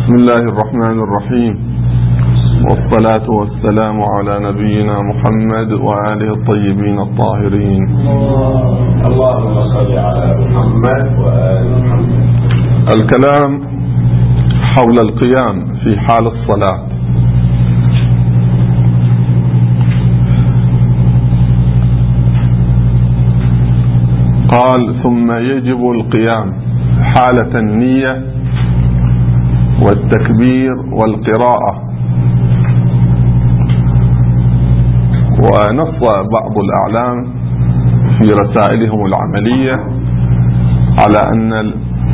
بسم الله الرحمن الرحيم، والصلاة والسلام على نبينا محمد وآله الطيبين الطاهرين. اللهم صل على محمد وآل محمد. الكلام حول القيام في حال الصلاة. قال: ثم يجب القيام حالة النية والتكبير والقراءة. ونص بعض الأعلام في رسائلهم العملية على أن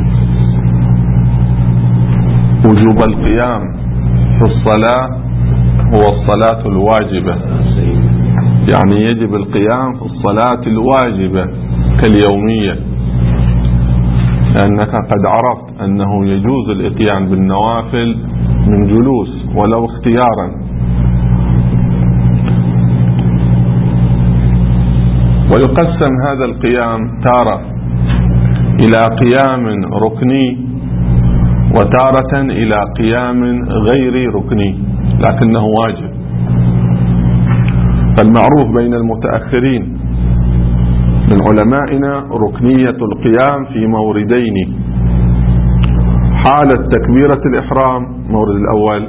وجوب القيام في الصلاة هو الصلاة الواجبة، يعني يجب القيام في الصلاة الواجبة كاليومية، لأنك قد عرفت أنه يجوز الإتيان بالنوافل من جلوس ولو اختيارا. ويقسم هذا القيام تارة إلى قيام ركني وتارة إلى قيام غير ركني لكنه واجب. فالمعروف بين المتأخرين من علمائنا ركنية القيام في موردين: حالة تكبيرة الإحرام المورد الأول،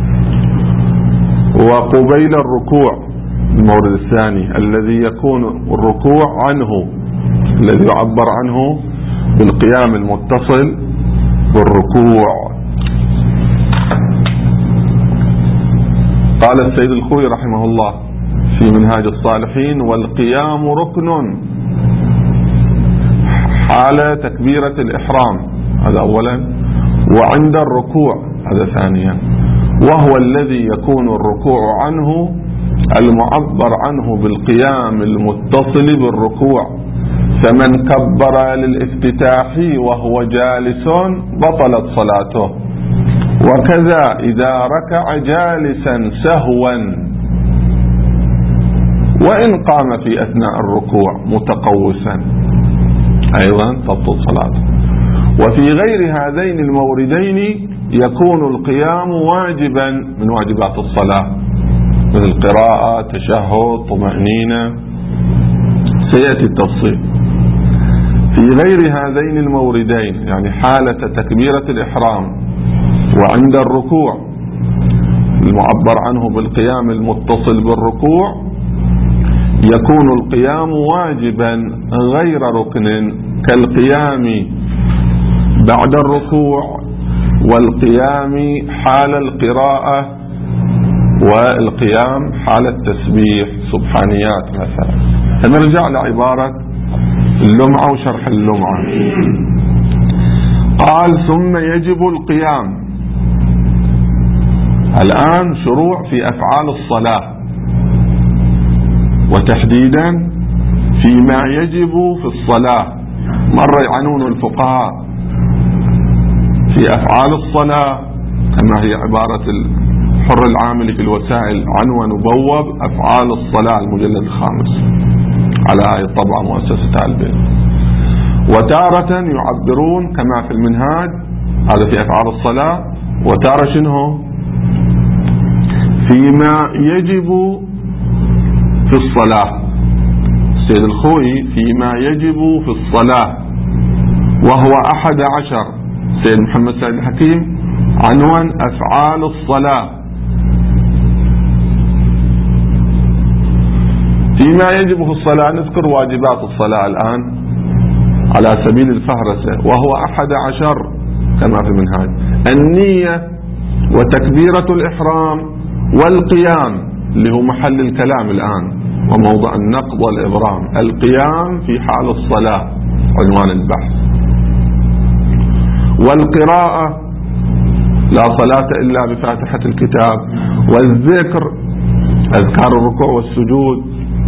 وقبيل الركوع المورد الثاني، الذي يكون الركوع عنه، الذي يعبر عنه بالقيام المتصل بالركوع. قال السيد الخوي رحمه الله في منهاج الصالحين: والقيام ركن حال تكبيرة الإحرام، هذا أولا، وعند الركوع، هذا ثانيا، وهو الذي يكون الركوع عنه المعبر عنه بالقيام المتصل بالركوع. فمن كبر للافتتاح وهو جالس بطلت صلاته، وكذا إذا ركع جالسا سهوا، وإن قام في أثناء الركوع متقوسا أيضا تبطل صلاته. وفي غير هذين الموردين يكون القيام واجبا من واجبات الصلاة، مثل قراءة، تشهد، طمأنينة، سيأتي التفصيل. في غير هذين الموردين، يعني حالة تكبيرة الإحرام وعند الركوع المعبر عنه بالقيام المتصل بالركوع، يكون القيام واجبا غير ركن، كالقيام بعد الركوع، والقيام حال القراءة، والقيام حال التسبيح سبحانيات مثلا. فنرجع لعبارة اللمعة وشرح اللمعة. قال: ثم يجب القيام. الآن شروع في أفعال الصلاة، وتحديدا فيما يجب في الصلاة. مر يعنون الفقهاء في أفعال الصلاة كما هي عبارة الحر العامل في الوسائل، عنوان وبوب أفعال الصلاة المجلد 5 على طبعة مؤسسة البيت. وتارة يعبرون كما في المنهاج، هذا في أفعال الصلاة، وتارة شنو فيما يجب في الصلاة. السيد الخوي فيما يجب في الصلاة، وهو 11. سيد محمد سعيد الحكيم عنوان أفعال الصلاة. فيما يجب في الصلاة نذكر واجبات الصلاة الآن على سبيل الفهرسة، وهو 11 كما في المنهاج: النية وتكبيرة الإحرام والقيام، اللي هو محل الكلام الآن وموضع النقض والإبرام. القيام في حال الصلاة عنوان البحث. والقراءة، لا صلاة إلا بفاتحة الكتاب. والذكر، أذكار الركوع والسجود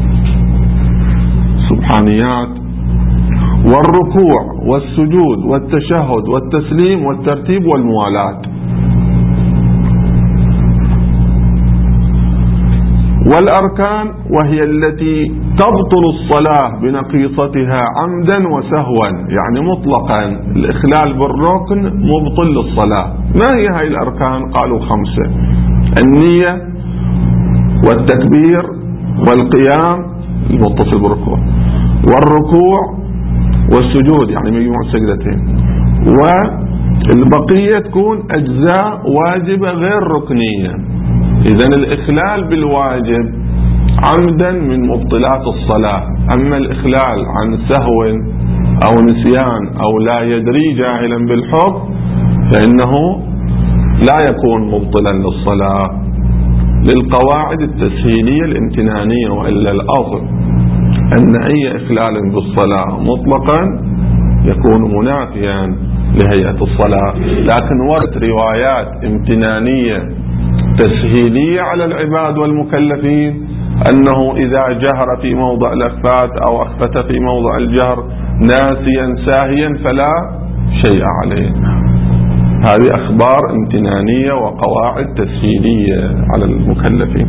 سبحانيات. والركوع والسجود والتشهد والتسليم والترتيب والموالاة. والأركان وهي التي تبطل الصلاة بنقيصتها عمدا وسهوا، يعني مطلقا الإخلال بالركن مبطل للصلاة. ما هي هاي الأركان؟ قالوا 5: النية والتكبير والقيام المتصل بالركوع والركوع والسجود، يعني مجموع السجدتين، والبقية تكون أجزاء واجبة غير ركنية. إذن الإخلال بالواجب عمدا من مبطلات الصلاة، أما الإخلال عن سهو أو نسيان أو لا يدري جاهلا بالحكم فإنه لا يكون مبطلا للصلاة للقواعد التسهيلية الامتنانية، وإلا الأصل أن أي إخلال بالصلاة مطلقا يكون منافيا لهيئة الصلاة. لكن ورد روايات امتنانية تسهيلية على العباد والمكلفين أنه إذا جهر في موضع الأخفات أو أخفت في موضع الجهر ناسيا ساهيا فلا شيء عليه. هذه أخبار امتنانية وقواعد تسهيلية على المكلفين.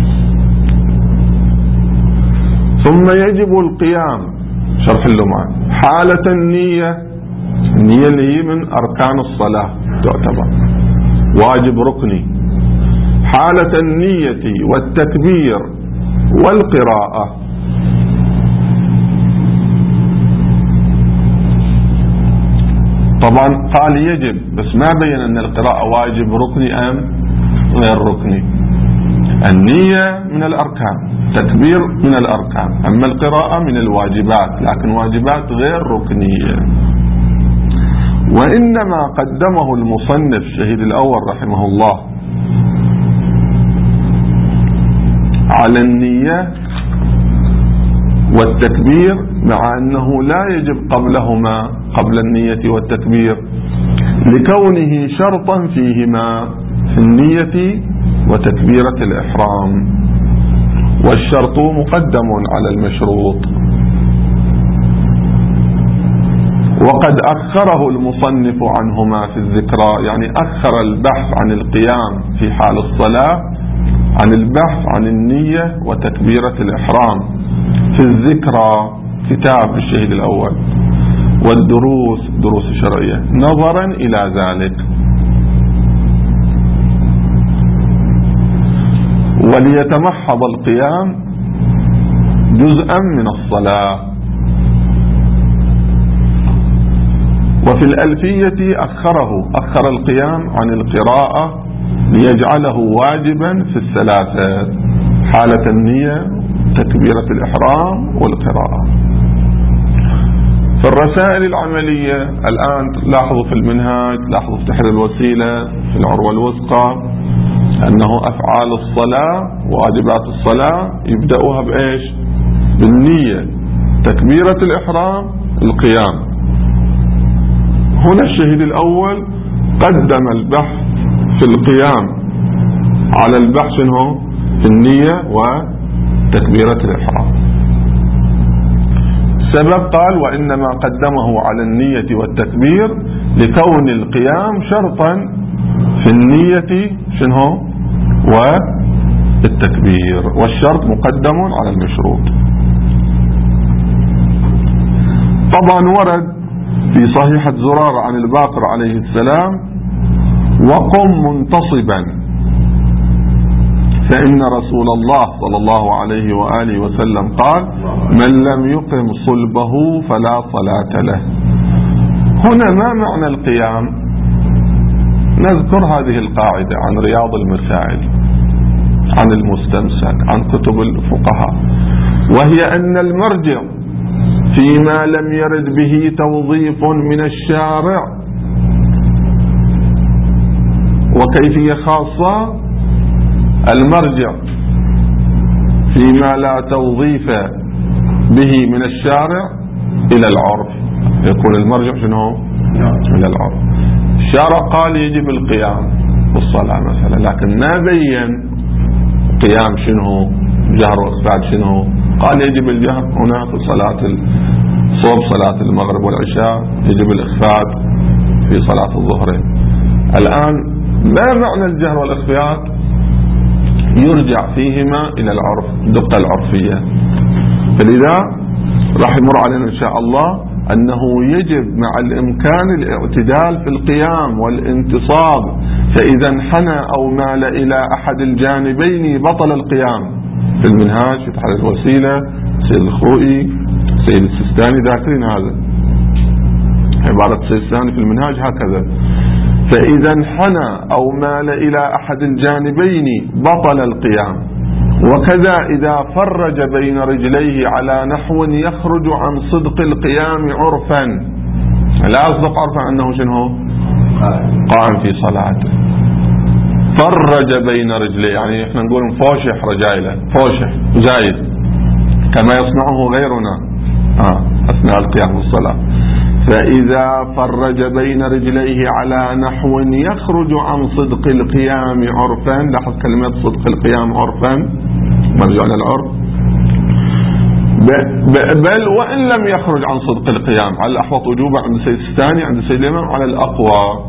ثم يجب القيام، شرح اللمعة، حالة النية اللي هي من أركان الصلاة تعتبر واجب ركني، حالة النية والتكبير والقراءة. طبعا قال يجب، بس ما بين أن القراءة واجب ركني أم غير ركني. النية من الأركان، تكبير من الأركان، أما القراءة من الواجبات، لكن واجبات غير ركنية. وإنما قدمه المصنف الشهيد الأول رحمه الله على النية والتكبير، مع أنه لا يجب قبلهما، قبل النية والتكبير، لكونه شرطا فيهما، في النية وتكبيرة الإحرام، والشرط مقدم على المشروط. وقد أخره المصنف عنهما في الذكرى، يعني أخر البحث عن القيام في حال الصلاة عن البحث عن النية وتكبيرة الإحرام في الذكرى، كتاب الشهيد الأول، والدروس، دروس شرعية، نظرا إلى ذلك. وليتمحض القيام جزءا من الصلاة. وفي الألفية أخر القيام عن القراءة ليجعله واجبا في الثلاثة، حالة النية، تكبيرة الإحرام، والقراءة. في الرسائل العملية الآن لاحظوا في المنهاج، لاحظوا في تحرير الوسيلة، في العروة الوثقى، أنه أفعال الصلاة واجبات الصلاة يبدأوها بإيش؟ بالنية، تكبيرة الإحرام، القيام. هنا الشهيد الأول قدم البحث في القيام على البحث في النية وتكبيرة الإحرام. السبب قال وإنما قدمه على النية والتكبير لكون القيام شرطا في النية والتكبير، والشرط مقدم على المشروط. طبعا ورد في صحيحة زرارة عن الباقر عليه السلام: وقم منتصبا فإن رسول الله صلى الله عليه وآله وسلم قال: من لم يقم صلبه فلا صلاة له. هنا ما معنى القيام؟ نذكر هذه القاعدة عن رياض المسائل، عن المستمسك، عن كتب الفقهاء، وهي أن المرجع فيما لم يرد به توظيف من الشارع وكيفية خاصة، المرجع فيما لا توظيف به من الشارع إلى العرف، يكون المرجع شنو؟ إلى العرف. الشارع قال يجب القيام بالصلاة مثلا، لكن ما بين قيام شنو، جهر وإخفاء شنو، قال يجب الجهر هنا في صلاة صوب صلاة المغرب والعشاء، يجب الإخفاء في صلاة الظهرين. الآن ما معنى الجهر والإخفاء؟ يرجع فيهما إلى العرف، الدقة العرفية. فلذا راح يمر علينا إن شاء الله أنه يجب مع الإمكان الاعتدال في القيام والانتصاب، فإذا انحنى أو مال إلى أحد الجانبين بطل القيام. في المنهاج في تحرير الوسيلة سيد الخوئي سيد السيستاني ذاكرين هذا، عبارة السيد السيستاني في المنهاج هكذا: فإذا انحنى أو مال إلى أحد الجانبين بطل القيام. وكذا إذا فرج بين رجليه على نحو يخرج عن صدق القيام عرفا، لا أصدق عرفا أنه شنو قائم في صلاته. فرج بين رجليه يعني احنا نقول فوشح رجايله، فوشح زايد كما يصنعه غيرنا أثناء القيام بالصلاة. فإذا فرج بين رجليه على نحو يخرج عن صدق القيام عرفا، لاحظ كلمة صدق القيام عرفا مرجعنا العرف، بل وإن لم يخرج عن صدق القيام على الأحوط وجوبا عند السيد الثاني عند السيد الإمام على الأقوى.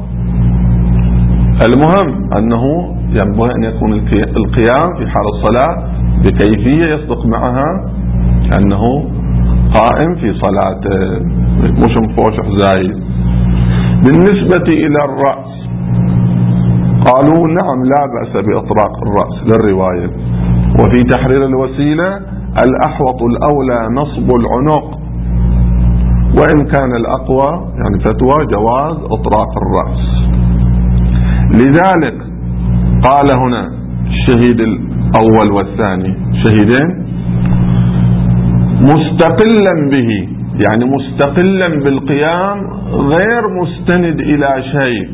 المهم أنه ينبغي أن يكون القيام في حال الصلاة بكيفية يصدق معها أنه قائم في صلاته، مش مفوشح زايد. بالنسبة إلى الرأس قالوا نعم لا بأس بإطراق الرأس للرواية. وفي تحرير الوسيلة الأحوط الأولى نصب العنق، وإن كان الأقوى يعني فتوى جواز إطراق الرأس. لذلك قال هنا الشهيد الأول والثاني شهيدين مستقلا به، يعني مستقلا بالقيام غير مستند إلى شيء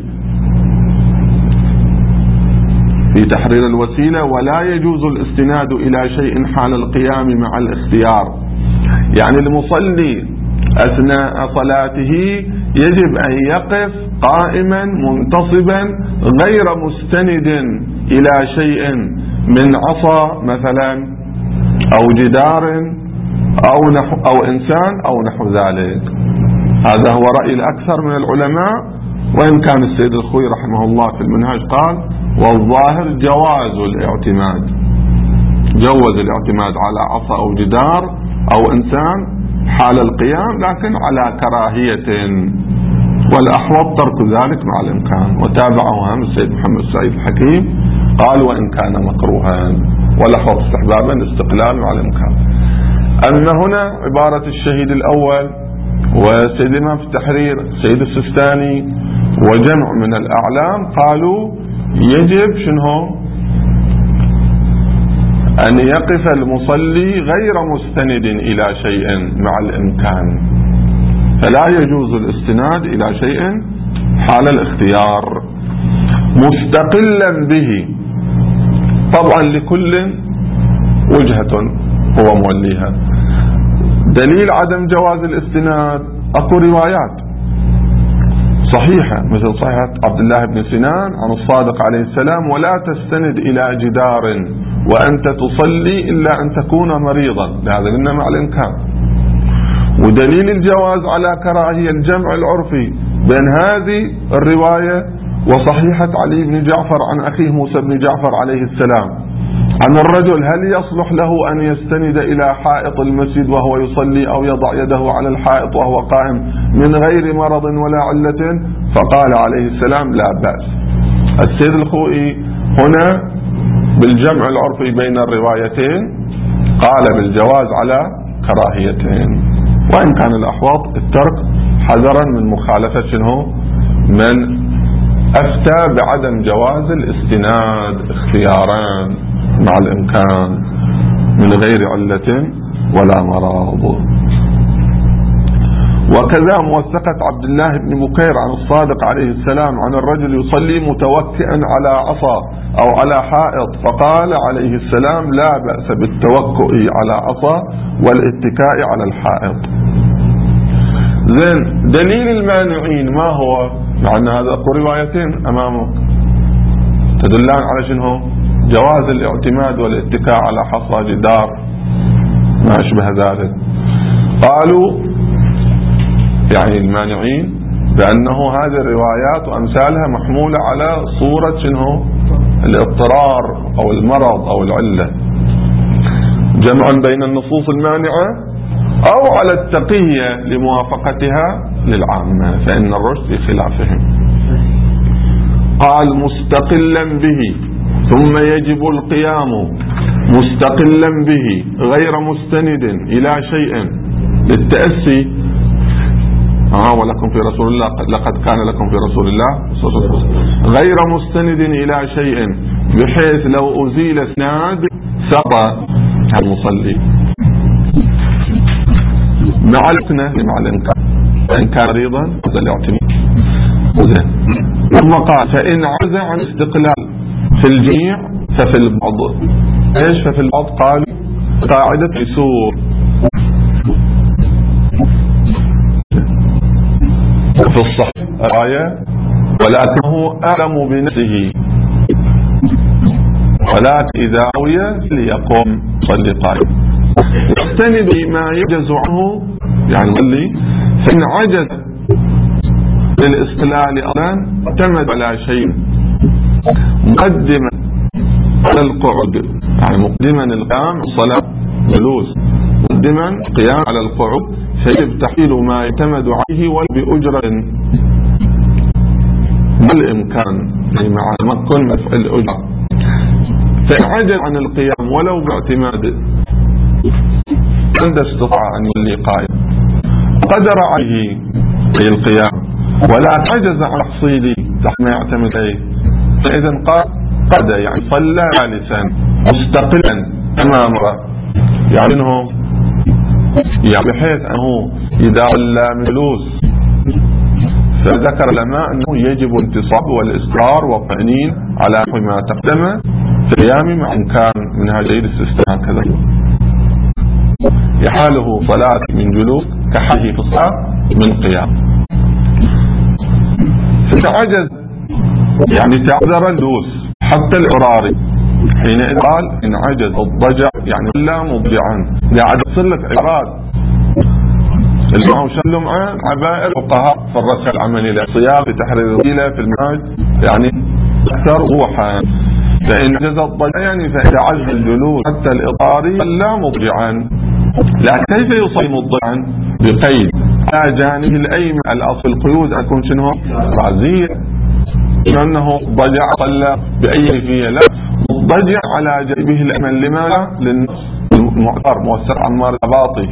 في تحرير الوسيلة. ولا يجوز الاستناد إلى شيء حال القيام مع الاختيار، يعني المصلي أثناء صلاته يجب أن يقف قائما منتصبا غير مستند إلى شيء من عصا مثلا أو جدار أو إنسان أو نحو ذلك. هذا هو رأي الأكثر من العلماء، وإن كان السيد الخوئي رحمه الله في المنهاج قال والظاهر جواز الاعتماد، جوز الاعتماد على عصا أو جدار أو إنسان حال القيام، لكن على كراهية، والأحوط ترك ذلك مع الإمكان. وتابعه هم السيد محمد السعيد الحكيم قال وإن كان مكروها، والأحوط استحبابا استقلال مع الإمكان. أما هنا عبارة الشهيد الأول وسيد الإمام في التحرير سيد السيستاني وجمع من الأعلام قالوا يجب شنو أن يقف المصلي غير مستند إلى شيء مع الإمكان، فلا يجوز الاستناد إلى شيء حال الاختيار مستقلا به. طبعا لكل وجهة هو موليها. دليل عدم جواز الاستناد اكو روايات صحيحة مثل صحيحة عبد الله بن سنان عن الصادق عليه السلام ولا تستند إلى جدار وأنت تصلي إلا أن تكون مريضا، هذا قلنا مع الإمكان. ودليل الجواز على كراهية الجمع العرفي بين هذه الرواية وصحيحة علي بن جعفر عن أخيه موسى بن جعفر عليه السلام عن الرجل هل يصلح له أن يستند إلى حائط المسجد وهو يصلي أو يضع يده على الحائط وهو قائم من غير مرض ولا علة، فقال عليه السلام لا بأس. السيد الخوئي هنا بالجمع العرفي بين الروايتين قال بالجواز على كراهيتين، وإن كان الأحوط الترك حذرا من مخالفة شنو من أفتى بعدم جواز الاستناد اختياران مع الإمكان من غير علة ولا مرض. وكذا موثقة عبد الله بن بكير عن الصادق عليه السلام عن الرجل يصلي متوكئا على عصا أو على حائط فقال عليه السلام لا بأس بالتوكؤ على عصا والاتكاء على الحائط. زين دليل المانعين ما هو؟ مع أن هذا روايتين أمامك تدلان على شنو؟ جواز الاعتماد والاتكاء على حصى جدار ما أشبه ذلك. قالوا يعني المانعين بأنه هذه الروايات وأمثالها محمولة على صورة شنو الاضطرار أو المرض أو العلة، جمعا بين النصوص المانعة أو على التقية لموافقتها للعامة، فإن الرشد في خلافهم. قال مستقلا به، ثم يجب القيام مستقلا به غير مستند إلى شيء للتأسي. ولكم في رسول الله لقد كان لكم في رسول الله غير مستند إلى شيء، بحيث لو أزيل اسناد سقط المصلي مع الإنكار إن كان مريضا هذا الاعتماد. ثم قال فإن عجز عن استقلال في الجميع ففي البعض. ايش ففي البعض؟ قال قاعدة يسور وفي الصحيح الآية ولكنه أعلم بنفسه، ولكن إذا روي ليقوم صلي قائم. يستند ما يعجز عنه يعني اللي فإن عجز للاستقلال أصلا اعتمد على شيء مقدما على القعود، يعني مقدما القيام الصلاة جلوس، مقدما قيام على القعود، فيجب تحويل ما يعتمد عليه وبأجرة بالإمكان، يعني مع تمكن مفعول الأجرة. فإن عجز عن القيام ولو باعتماد عند استطاع أن يصلي قائم قدر عليه في القيام، ولا عجز عن تحصيله تحت ما يعتمد عليه، فإذا قد يعني صلى جالسا مستقلا أمامه، يعني انه يعني بحيث انه اذا صلى من جلوس، فذكر العلماء انه يجب الانتصاب والاصرار والطمأنين على ما تقدم في القيام مع امكان من هذه الاستثناء كذا. يحاله صلاة من جلوس كحاله في الصلاة من قيام. فتعجز يعني تعذر الجلوس حتى الإراري، حينئذ قال إن عجز الضجع يعني لا مضجعا، قاعد يصير لك عبارات اللي شلوا معاه عبائر الفقهاء في الرسل العملي للصيام في تحرير الوسيلة في المنهج يعني أكثر وضوحا. فإن عجز الضجع يعني فإذا عجز الجلوس حتى الإطاري لا مضجعا، لكن كيف يصير مضجعا؟ بقيد على جانبه الأيمن، الأصل القيود أكون شنو رازية، لأنه ضجع صلى بأي كيفية، لا مضجع على جانبه الأيمن. لماذا؟ للنص المعتبر موثق عمار الأباطي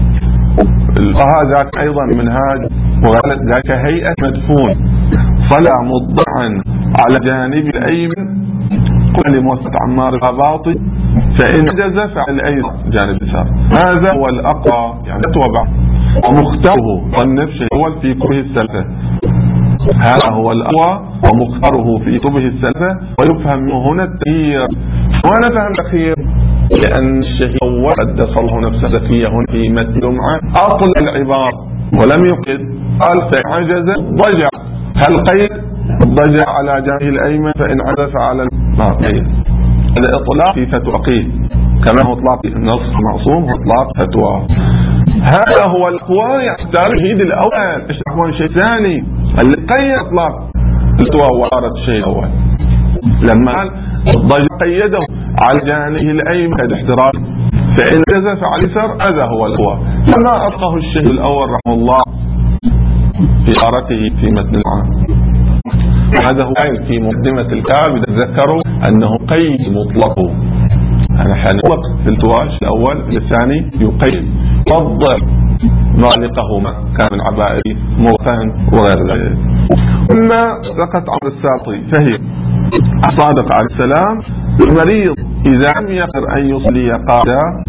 ذاك أيضا منهاج وغالب ذاك هيئة مدفون، صلى مضجعا على جانب الأيمن قل موثق عمار الأباطي، فإن عجز فعلى أي جانب اليسار. هذا هو الأقوى يعني توبع ومختاره والنفس الأول في كتبه السلفة، هذا هو الأقوى ومختاره في كتبه السلفة، ويفهم هنا التغيير. وأنا فهم الأخير لأن الشيخ الأول قدس الله نفسه زكية هنا في متن جمعة أطل العبارة ولم يقد، قال فإن عجز ضجع، هل قيد ضجع على جانبه الأيمن فإن عجز على قيد. هذا إطلاق في فتوى قيد، كما هو إطلاق النص معصوم هو إطلاق فتوى. هذا هو الأقوى يحتاج الشهيد الأول. اشرحوا شيء ثاني اللي قيد إطلاق الفتوى وارد الشيء الأول لما قال الضجع قيده على جانبه الأيمن كالاحتراز، فإن جزف على اليسار هذا هو الأقوى، كما أطلقه الشيخ الأول رحمه الله في إشارته في متن العام. هذا هو قيل في مقدمة الكتاب تذكروا أنه قيد مطلق، أنا حنطلق في التواش الأول في الثاني يقيد وضع مالقهما كان من عبائر موثان وغير ذلك. أما ذكرت عمر الساطي فهي الصادق عليه السلام المريض إذا لم يقدر أن يصلي قاعدة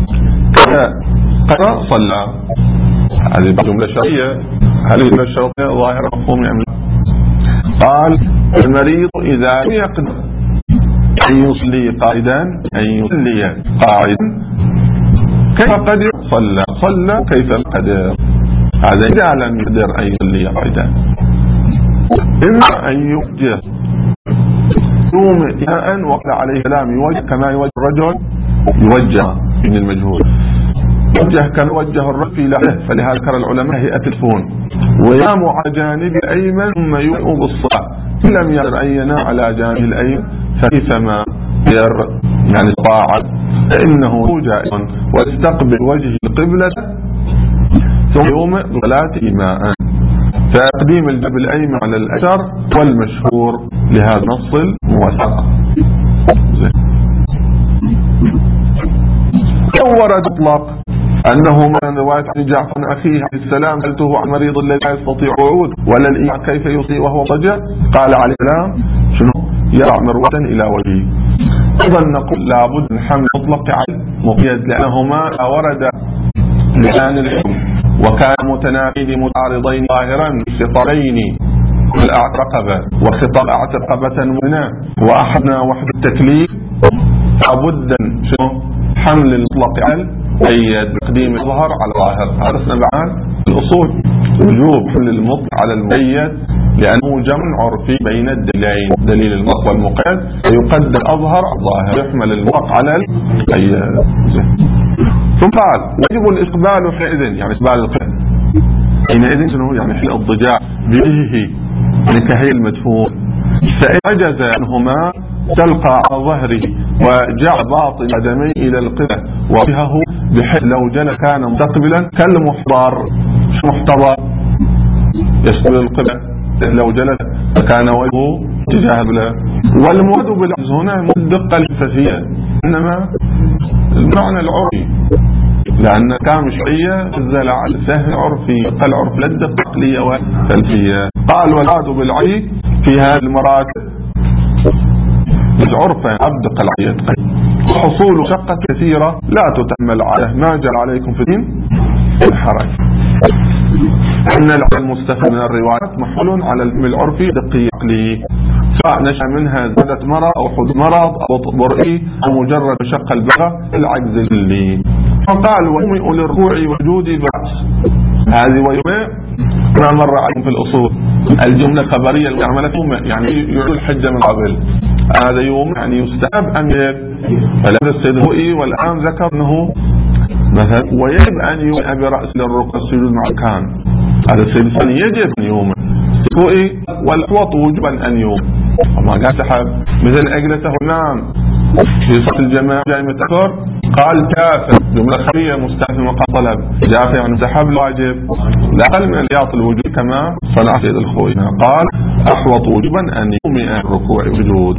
قد صلى. هذه جملة شرعية، هل الجملة الشرعية ظاهرة مفهوم يعمل؟ قال المريض إذا لم يقدر أن يصلي قاعدا أن يصلي قاعدا كيف قدر صلى كيف قدر. هذا إذا لم يقدر أن يصلي قاعدا، إما أن يوجه يوم إياء وقت عليه كلام يوجه كما يوجه الرجل يوجه من المجهول، يوجه كما يوجه الرجل في لحظة. فلهذا ذكر العلماء هيئة الفون وينام على جانب الأيمن ثم يوم بالصلاة، إن لم يقدر أن ينام على جانب الأيمن فكيفما يعني استطاع فإنه جائز واستقبل وجه القبلة ثم يومئ بصلاة إيماء. فتقديم الجنب الأيمن على الأيسر والمشهور لهذا النص الموثق. ورد اطلاق انه من روايه عن جعفر اخيه عليه السلام سالته عن مريض الذي لا يستطيع القعود ولا الايماء كيف يصيب وهو ضجع، قال عليه السلام شنو؟ يرى مروه الى وجهه. ايضا نقول لابد من حمل مطلق على مقيد لانهما ورد لسان الحكم وكان متناقضين متعارضين ظاهرا خطابين الرقبه وخطاب رقبه مؤمنه واحدنا وحد التكليف لابد شنو؟ حمل المطلق على المقيد بتقديم الظاهر على الظاهر. عرفنا بعد الأصول وجوب حمل المطلق على المقيد لأنه جمع عرفي بين الدليلين، دليل المطلق والمقيد، فيقدم الأظهر على الظاهر يحمل المطلق على المقيد. ثم قال يجب الإقبال حينئذ، يعني إقبال القبلة حينئذ شنو؟ يعني حين الضجاع بوجهه يعني كهي المدفون، فإن عجز عنهما تلقى على ظهره وجعل باطن قدميه الى القبلة ووجهه بحيث لو جلس كان مستقبلا كالمحضر. شو محتضر؟ يستقبل القبلة، لو جلس كان وجهه تجاه القبلة. والمراد بالعجز هنا مو الدقة الفلسفية انما المعنى العرفي، لأن كان شرعية نزل على سهل عرفي العرف لا الدقة عقلية وفلسفية. قال والمراد بالعجز في هذه المراتب عرفا أبدق العيد وحصول شقة كثيرة لا تتحمل عليه ما جرى عليكم في الدين الحرج. أن العلم المستفاد من الروايات محمول على العرفي دقي عقلي سواء نشأ منها زادة مرض أو حدوث مرض أو برئي أو مجرد شق البغى العجز اللي. فقال ويومئ للركوع وجود بأس. هذه ويومئ ما مر عليكم في الأصول الجملة خبرية المعملة يعني يعود الحجة من قبل. هذا يوم يعني يستحب أم يجب؟ فلم السيد والآن ذكر أنه مثلا ويجب أن يومئ برأس للركوع السجود مع كان. هذا السيد الثاني يجب أن يومئ والأحوط وجبا أن يوم وما قال سحب مثل أجلته نام في صف الجماعة جاي متأخر قال كافر جملة خبرية مستحب وقال طلب جاء يعني سحب الواجب لا أقل من الياط الوجود كما صنع سيد الخوي قال أحوط وجبا أن يومئ الركوع وجود.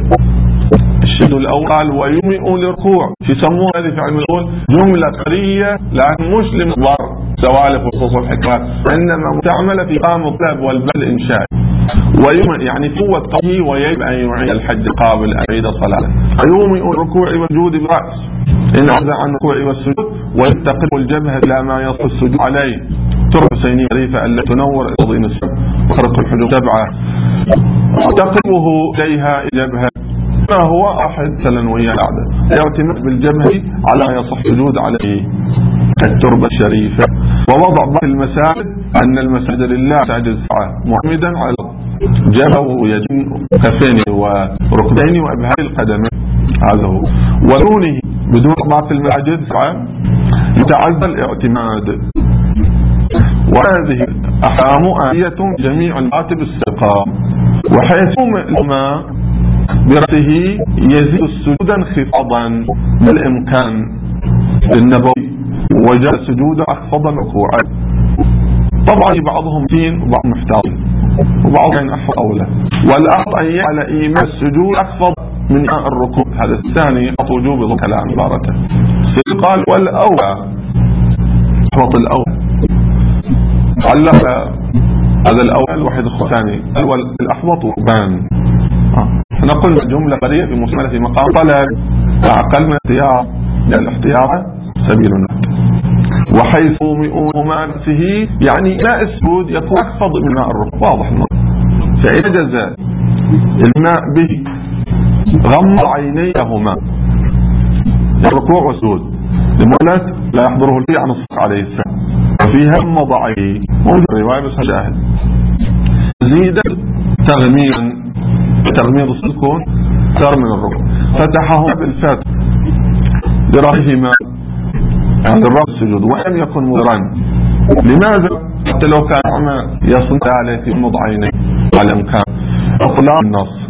الشيء الأول ويومئ للركوع يسموه هذه في علم الأصول جملة خبرية لكن مش لمضار سوالف وخصوص الحكمات إنما تعمل في قام الطلب والبل إنشاء. ويومئ يعني قوة قوله ويجب أن يعيد الحج قابل أن يعيد الصلاة. ويومئ الركوع والسجود برأس إن عزى عن الركوع والسجود ويتقلب الجبهة إلى ما يصل السجود عليه. ترى حسيني شريفة ألا تنور أضين السبع وخرق الحجوب 7 تقلبه إليها الجبهة ما هو أحد سلنوية العادة يعتمد بالجبهة على ما يصح السجود عليه كالتربة الشريفة. ووضع بعض المساجد أن المساجد لله ساجد معتمدا على جبهه ويدين كفين وركبين وأبهار القدمين هذا هو. ودونه بدون بعض المساجد يتعذر الاعتماد. وهذه أحكام آية جميع المراتب السابقة وحيث لما برأسه يزيد سجودا انخفاضا بالإمكان للنبوي وجاء سجودا أخفض الركوع. طبعا بعضهم دين وبعضهم محتاج وبعضهم أحفظ أولى والأحظ أن يعلى إيمان السجود أخفض من الركوع. هذا الثاني وجوب الكلام عبارته قال والأولى أحفظ الأولى علق هذا الأول الواحد الثاني الأحوط بان. نقول جملة قرية بمسمى في مقام طلب أقل من اختيار لأن الاختيار سبيل النجاة. وحيث يومئ نفسه يعني لا السجود يكون أخفض من الركوع واضح النظر. فإن جاز الماء به غمض عينيهما الركوع والسجود لمولات لا يحضره الفي عن الصدق عليه السلام وفيها غمض عينيه موجود الرواية بس شاهد زيد تغميض السكون أكثر من الركوع فتحه بالفتح لرأسهما عند الرأس السجود ولم يكن مضرا. لماذا؟ حتى لو كان عما يصنع عليه في غمض عينيه على إمكان إطلاق النص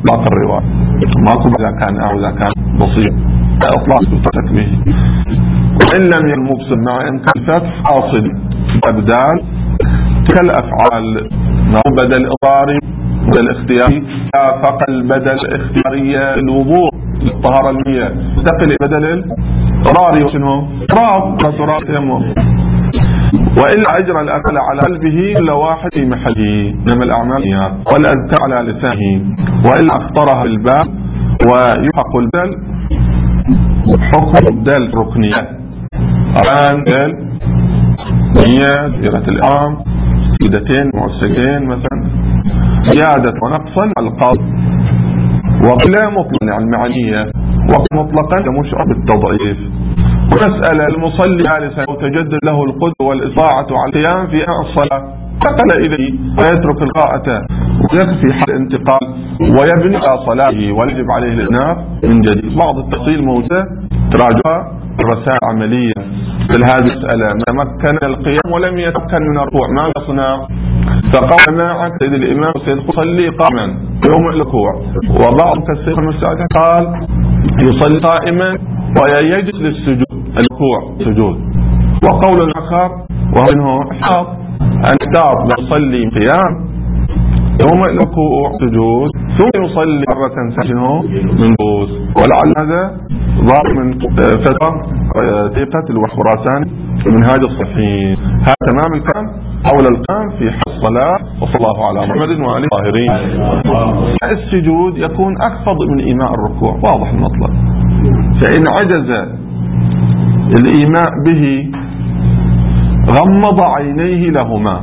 إطلاق الرواية، ماكو إذا كان أو إذا كان بصير إطلاق التكبير. وإن لم يكن مبصر مع إمكان الفتح قاصد أبدال كالأفعال بدل إضاري بدل اختياري فقط البدل الاختيارية الوضوء الطهارة المية تقل بدل الإضراري وشنو تراب تيمم. وإلا أجرى الأكل على قلبه كل واحد في محله إنما الأعمال والأذكار على لسانه. وإلا أخطرها الباب ويحق البدل حكم البدل الركنية أركان نية سيرة الإحرام سيدتين معسكين مثلا زيادة ونقصا القصد وقلا مطلقا يعني المعنية ومطلقا كمشعر بالتضعيف. ومسألة المصلي جالسا وتجدد له القدرة والإطاعة على القيام في الصلاة انتقل إليه ويترك القراءة ويكفي حال الانتقال ويبني على صلاته ويجب عليه الإناب من جديد. بعض التفصيل موجودة تراجعها الرسائل العملية في هذه المسألة. تمكن القيام ولم يتمكن من الركوع ماذا يصنع؟ فقال معك سيد الإمام سيد يصلي قائما يوم الركوع، وبعض كالسيد المستعد قال يصلي قائما ويجلس للسجود الركوع سجود. وقول آخر وهو انه احتاط ان يصلي قيام يوم الركوع سجود ثم يصلي مرة ثانية من بوس. ولعل هذا ضابط من فتوى طريقة الخراساني منهاج الصحيحين. هذا تمام الكلام حول القيام في حال الصلاة. وصلى الله على محمد وآله الطاهرين. السجود يكون أخفض من إيماء الركوع واضح المطلب، فإن عجز الإيماء به غمض عينيه لهما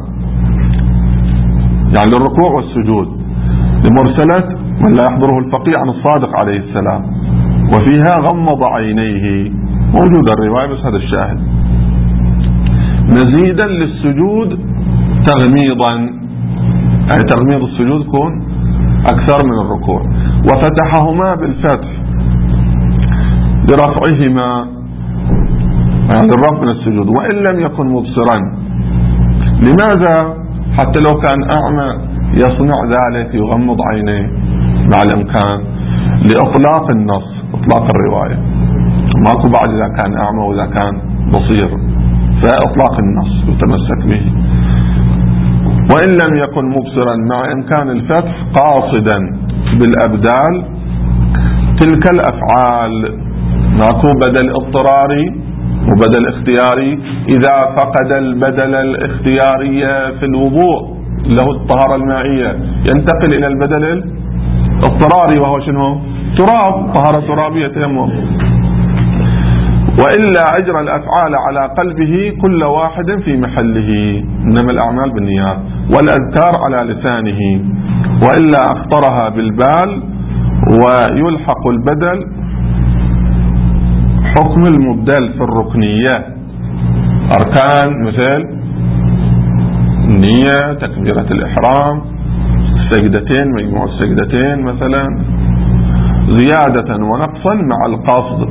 يعني للركوع والسجود لمرسلة من لا يحضره الفقيه عن الصادق عليه السلام، وفيها غمض عينيه موجودة الرواية بس هذا الشاهد. مزيدا للسجود تغميضا يعني تغميض السجود يكون أكثر من الركوع. وفتحهما بالفتح لرفعهما يعني للرفع من السجود وإن لم يكن مبصرا. لماذا؟ حتى لو كان أعمى يصنع ذلك يغمض عينيه مع الإمكان لإطلاق النص إطلاق الرواية. ماكو بعد إذا كان أعمى وإذا كان بصير فإطلاق النص يتمسك به. وإن لم يكن مبصرا مع إمكان الفتح قاصدا بالأبدال تلك الأفعال ماكو بدل اضطراري وبدل اختياري. إذا فقد البدل الاختياري في الوضوء له الطهارة المائية ينتقل إلى البدل الاضطراري وهو شنو تراب طهارة ترابية تيمم. وإلا أجرى الأفعال على قلبه كل واحد في محله إنما الأعمال بالنيات والأذكار على لسانه. وإلا أخطرها بالبال ويلحق البدل حكم المبدل في الركنية أركان مثل النية تكبيرة الإحرام السجدتين مجموع السجدتين مثلا زيادة ونقصا مع القصد.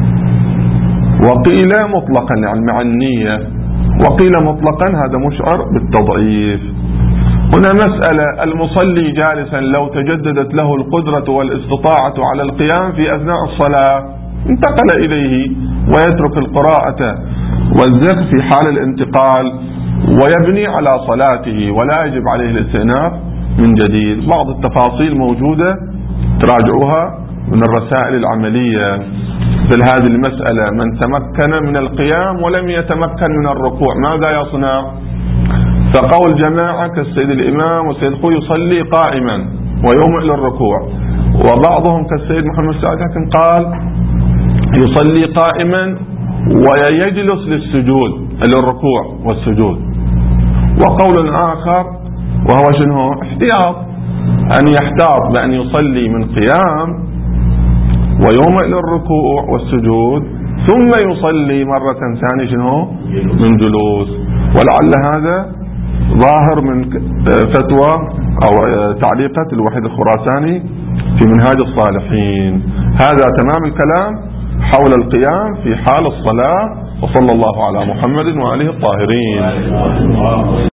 وقيل مطلقا يعني مع النية وقيل مطلقا هذا مشعر بالتضعيف. هنا مسألة المصلي جالسا لو تجددت له القدرة والاستطاعة على القيام في أثناء الصلاة انتقل إليه ويترك القراءة والذكر في حال الانتقال ويبني على صلاته ولا يجب عليه الاستئناف من جديد. بعض التفاصيل موجودة تراجعوها من الرسائل العملية في هذه المسألة. من تمكن من القيام ولم يتمكن من الركوع ماذا يصنع؟ فقول جماعة كالسيد الإمام والسيد خوي يصلي قائما ويوم إلى الركوع، وبعضهم كالسيد محمد سعد حكم قال يصلي قائما ويجلس للسجود للركوع والسجود. وقول آخر وهو شنو احتياط أن يحتاط بأن يصلي من قيام ويوم إلى الركوع والسجود ثم يصلي مرة ثانية شنو من جلوس. ولعل هذا ظاهر من فتوى أو تعليقات الوحيد الخراساني في منهاج الصالحين. هذا تمام الكلام حول القيام في حال الصلاة. وصلى الله على محمد وآله الطاهرين.